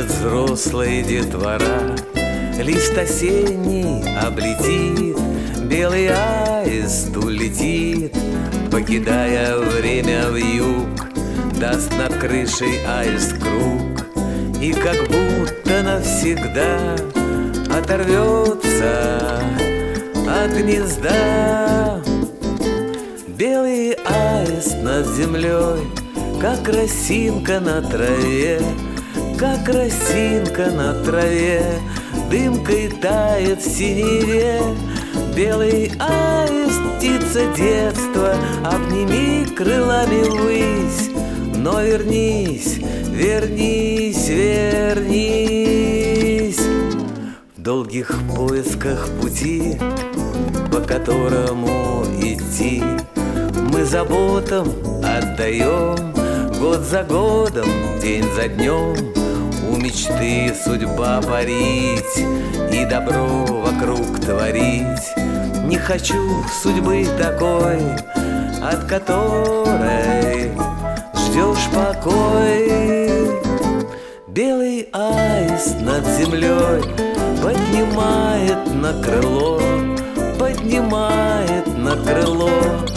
Приедет взрослая детвора, лист осенний облетит, белый аист улетит, покидая время вьюг. Даст над крышей аист круг и как будто навсегда оторвется от гнезда. Белый аист над землей, как росинка на траве, как росинка на траве, дымкой тает в синеве. Белый аист, птица детства, обними крылами ввысь, но вернись, вернись, вернись. В долгих поисках пути, по которому идти, мы заботам отдаем год за годом, день за днем. У мечты судьба парить и добро вокруг творить. Не хочу судьбы такой, от которой ждешь покой. Белый аист над землей поднимает на крыло, поднимает на крыло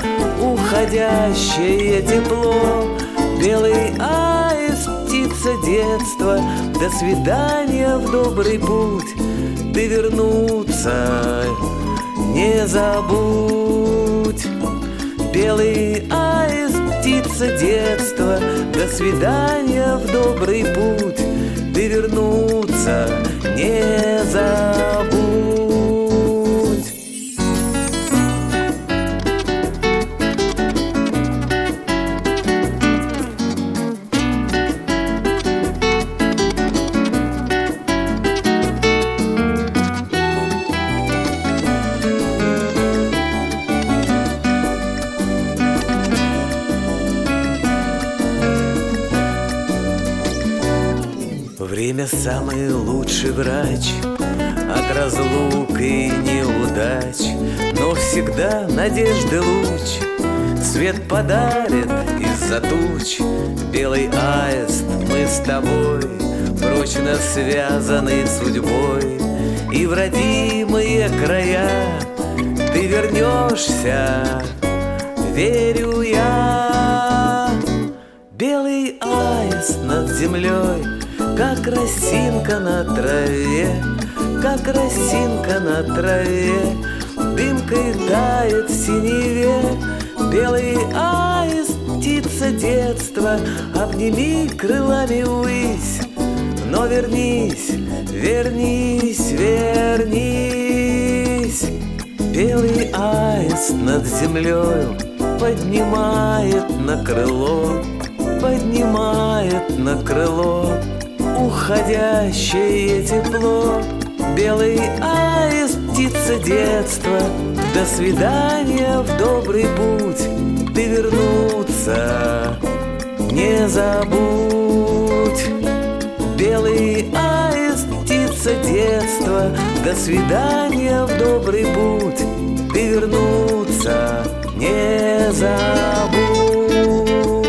уходящее тепло. Белый аист, птица детства, до свидания в добрый путь. Ты вернуться не забудь. Белый аист, птица детства, до свидания в добрый путь. Ты вернуться не забудь. Время самый лучший врач от разлук и неудач, но всегда надежды луч свет подарит из-за туч. Белый аист, мы с тобой прочно связаны судьбой, и в родимые края ты вернешься, верю я. Белый аист над землей, как росинка на траве, как росинка на траве, дымкой тает в синеве. Белый аист, птица детства, обними крылами ввысь, но вернись, вернись, вернись. Белый аист над землею поднимает на крыло, поднимает на крыло уходящее тепло. Белый аист, птица детства, до свидания в добрый путь. Ты вернуться не забудь. Белый аист, птица детства, до свидания в добрый путь. Ты вернуться не забудь.